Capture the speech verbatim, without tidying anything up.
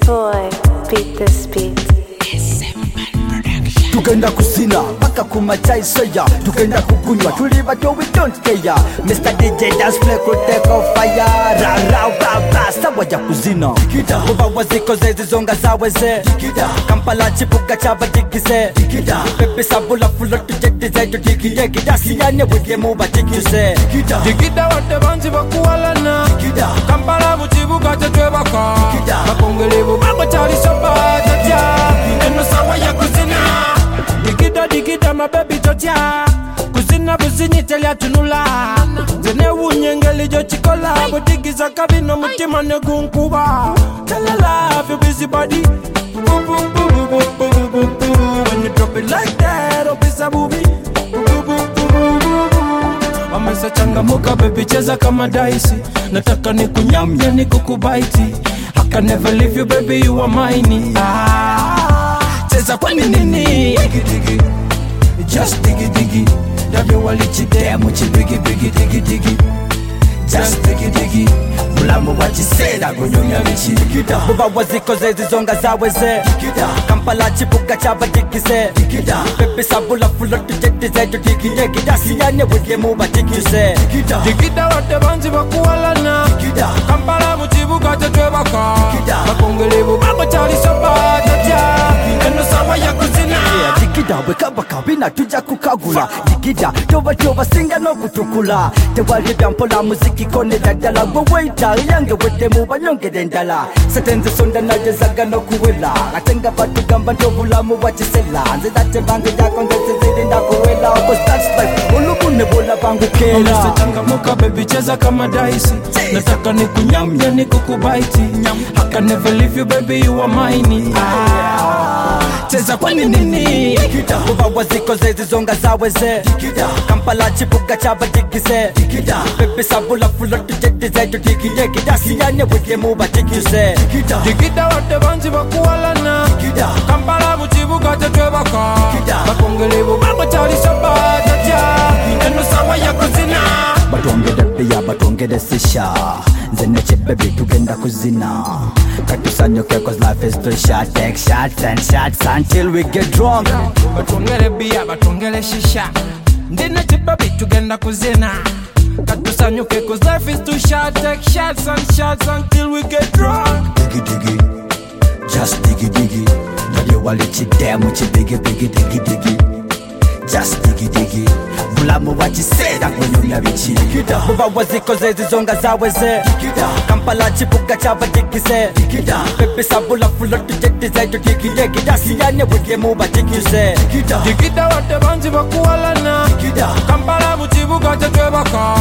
boy, beat this beat. Tugenda kusina paka kumachai soya, tugenda kukunywa tuli bato we don't care. Mister D J dance play could take off fire. Ra ra ba ba sawaja kuzina Dikida kuba waziko zezi zonga zaweze Dikida Kampala chipuga chaba dikise Dikida Pepe sabula fulo tujeti zetu dikiye Dikida siyane wike muba dikise Dikida Dikida wate banzi bakuwalana Dikida Kampala muchibuga chetwebaka Dikida Makongelebu bako chali soba Tatia Eno sawa ya kuzina Dikida dikida mababy totia Kuzina buzini telia tunula Zene unyengeli jo chikola Bodigiza kabino mutima negunkuba Tell a love your busy body Boom boom boom boom boom boom boom boom. When you drop it like that, oh bisa booby Boom boom boom boom boom boom. Wamesa changamuka baby cheza kama daisi Nataka ni kunyamya ni kukubaiti I can never leave you baby you are mine ah, cheza kwa nini Digi digi Just digi digi Dabyo walichidemu chibigi bigi digi digi Just digi digi Mulamu wachiseda kunyonya bichi Dikida Buba waziko zezi zonga zaweze Dikida Kampala chipuga chaba dikise Dikida Pepe sabula fulo tujeti zetu dikiye Dikida siyane wike muba dikise Dikida Dikida wate banzi bakuwalana Dikida Kampala muchibuga chetwebaka Dikida Makongelebu bako chali soba Tatia Eno sawa ya kuzina Dikida wekaba kabina tuja kukagula Dikida toba toba singa no kutukula Tewali byampola muziki kone dadala Wewaita yange wete muba nyonge dendala Satenze sonda na jezaga no kuwela Atenga batu gamba ndovula muwa chisela Nze date bange jako ndeze zede nda kuwela Cause that's life ulubu nebola bangu kela Wamesa changamuka baby cheza kama daisi Nataka ni kunyamya ni kukubaiti I can never leave you baby you are mine ah, cheza kwa nini Dikida Buba waziko zezi zonga zaweze Dikida Kampala chipuga chaba dikise Dikida Pepe sabula fulo tujeti zetu dikiye Dikida siyane wike muba dikise Dikida Dikida wate banzi bakuwalana Dikida Kampala muchibuga chetwebaka Dikida Makongelebu bako chali soba Tatia Eno sawa ya kuzina Batongede beya batongede sisha Nzene chebebi tugenda kuzina Katusanyoke cause life is too short Take shots and shots until we get drunk Batongele bia batongele shisha Ndine chibabi tugenda kuzina Katusanyuke cause life is too short Take shots and shots until we get drunk Digi digi Just digi digi Nabyo wali chidemu chibigi bigi digi digi Just digi digi Mulamu wachiseda kunyonya bichi Dikida Buba waziko zezi zonga zaweze Dikida Kampala chipuga chaba dikise Dikida Pepe sabula fulo tujeti zetu dikiye Dikida siyane wike muba dikise Dikida Dikida wate banzi bakuwalana Dikida Kampala muchibuga chetwebaka